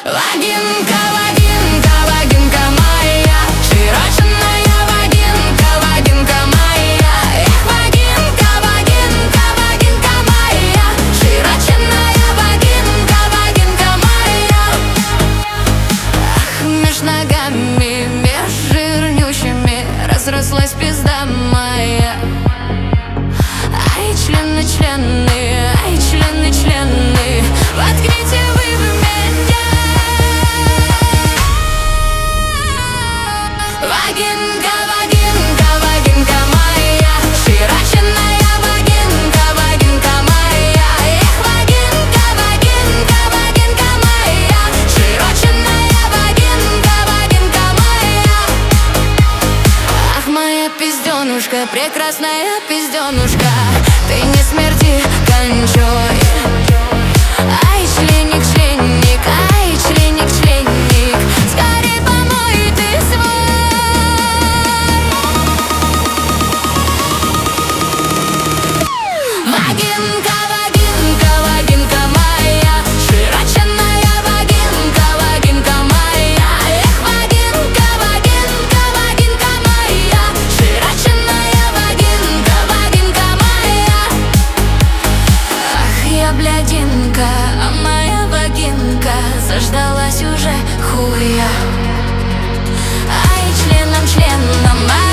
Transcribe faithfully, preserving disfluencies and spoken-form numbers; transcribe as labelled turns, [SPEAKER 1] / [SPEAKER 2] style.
[SPEAKER 1] Вагинка, вагинка, вагинка моя, широченная вагинка, вагинка моя. Эх, вагинка, вагинка, вагинка моя, широченная вагинка, вагинка моя. Ах, меж ногами, меж жирнющими разрослась пизда моя. Ай, члены, члены, ай, члены, члены, воткните вы в меня. Вагинка, вагинка, вагинка моя, широченная вагинка, вагинка моя. Эх, вагинка, вагинка, вагинка моя, широченная вагинка, вагинка моя. Ах, моя пизденушка, прекрасная пизденушка, ты не смерди кончой. Ай, членик, членик, ай, членик, членик, скорей помой ты свой. Вагинка, вагинка, вагинка моя, широченная вагинка, вагинка моя. Эх, вагинка, вагинка, вагинка моя, широченная вагинка, вагинка моя. Ах, я блядинка, а моя вагинка заждалась уже хуя. Ай, членом, членом,